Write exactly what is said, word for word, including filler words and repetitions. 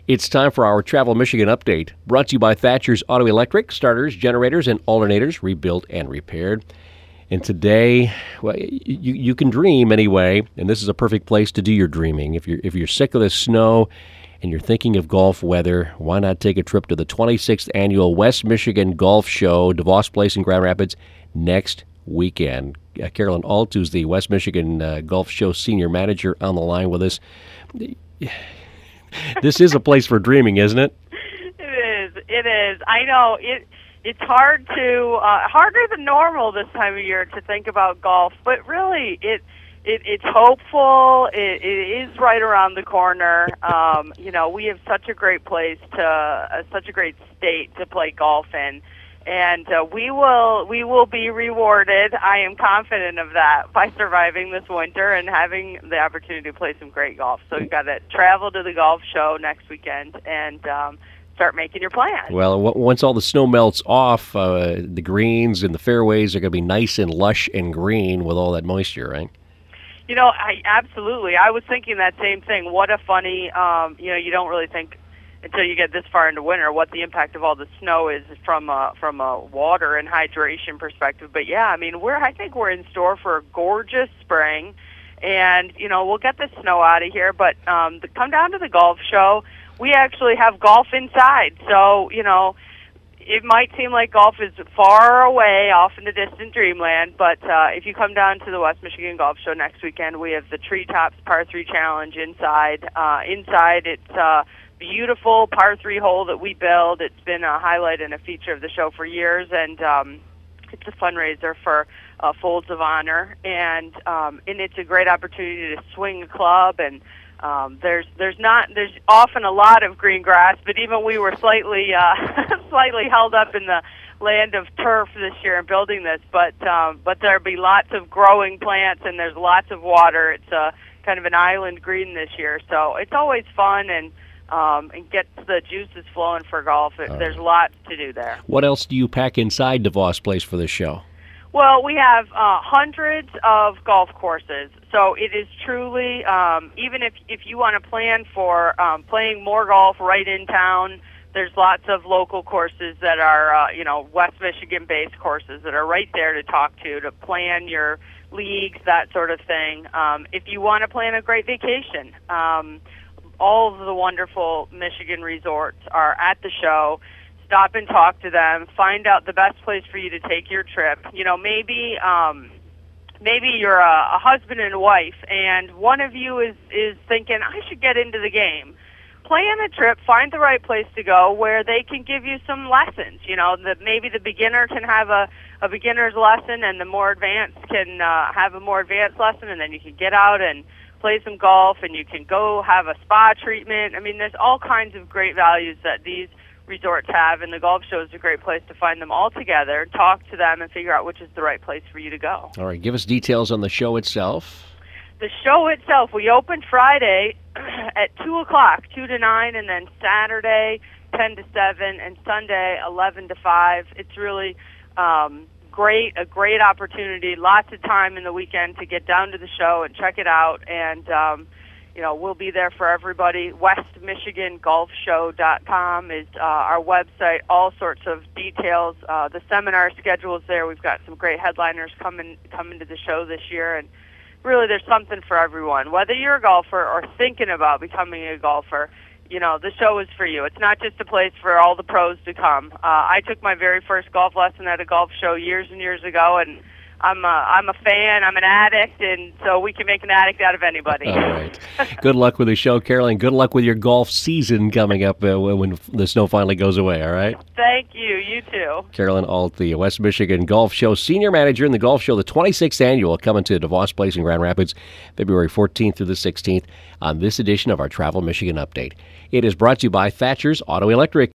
It's time for our Travel Michigan update, brought to you by Thatcher's Auto Electric, starters, generators, and alternators, rebuilt and repaired. And today, well, you, you can dream anyway, and this is a perfect place to do your dreaming. If you're, if you're sick of the snow and you're thinking of golf weather, why not take a trip to the twenty-sixth Annual West Michigan Golf Show, DeVos Place in Grand Rapids, next weekend. Uh, Carolyn Alt, who's the West Michigan uh, Golf Show Senior Manager, on the line with us. This is a place for dreaming, isn't it? It is. It is. I know it. It's hard to uh, harder than normal this time of year to think about golf, but really, it it it's hopeful. It, it is right around the corner. Um, you know, we have such a great place to uh, such a great state to play golf in. And uh, we will we will be rewarded. I am confident of that by surviving this winter and having the opportunity to play some great golf. So you've got to travel to the golf show next weekend and um, start making your plans. Well, w- once all the snow melts off, uh, the greens and the fairways are going to be nice and lush and green with all that moisture, right? You know, I absolutely. I was thinking that same thing. What a funny, um, you know, you don't really think until you get this far into winter what the impact of all the snow is from a, from a water and hydration perspective. But yeah, I mean, we're I think we're in store for a gorgeous spring, and you know we'll get the snow out of here. But um, the, come down to the golf show. We actually have golf inside, so you know it might seem like golf is far away off in the distant dreamland. But uh, if you come down to the West Michigan Golf Show next weekend, we have the Treetops Par Three Challenge inside. Uh, inside, it's uh, beautiful par three hole that we build. It's been a highlight and a feature of the show for years, and um, it's a fundraiser for uh, Folds of Honor, and um, and it's a great opportunity to swing a club. And um, there's there's not there's often a lot of green grass, but even we were slightly uh, slightly held up in the land of turf this year in building this. But um, but there'll be lots of growing plants, and there's lots of water. It's a kind of an island green this year, so it's always fun and. Um, and get the juices flowing for golf. There's right. Lots to do there. What else do you pack inside DeVos Place for this show? Well, we have uh, hundreds of golf courses. So it is truly, um, even if, if you want to plan for um, playing more golf right in town, there's lots of local courses that are, uh, you know, West Michigan-based courses that are right there to talk to, to plan your leagues, that sort of thing. Um, if you want to plan a great vacation, um, all of the wonderful Michigan resorts are at the show. Stop and talk to them. Find out the best place for you to take your trip. You know, maybe um, maybe you're a, a husband and wife, and one of you is, is thinking, I should get into the game. Plan a trip. Find the right place to go where they can give you some lessons. You know, that maybe the beginner can have a, a beginner's lesson, and the more advanced can uh, have a more advanced lesson, and then you can get out and play some golf, and you can go have a spa treatment. I mean, there's all kinds of great values that these resorts have, and the golf show is a great place to find them all together, talk to them, and figure out which is the right place for you to go. All right, give us details on the show itself. The show itself, we open Friday at two o'clock, two to nine, and then Saturday, ten to seven, and Sunday, eleven to five. It's really um, great, a great opportunity, lots of time in the weekend to get down to the show and check it out, and um, you know, we'll be there for everybody. West Michigan Golf Show dot com is uh, our website, all sorts of details. Uh, the seminar schedule is there. We've got some great headliners coming coming to the show this year, and really there's something for everyone. Whether you're a golfer or thinking about becoming a golfer, you know, the show is for you. It's not just a place for all the pros to come. Uh, I took my very first golf lesson at a golf show years and years ago, and I'm a, I'm a fan, I'm an addict, and so we can make an addict out of anybody. All right. Good luck with the show, Carolyn. Good luck with your golf season coming up uh, when the snow finally goes away, all right? Thank you. You too. Carolyn Alt, the West Michigan Golf Show Senior Manager in the Golf Show, the twenty-sixth Annual, coming to DeVos Place in Grand Rapids, February fourteenth through the sixteenth, on this edition of our Travel Michigan Update. It is brought to you by Thatcher's Auto Electric.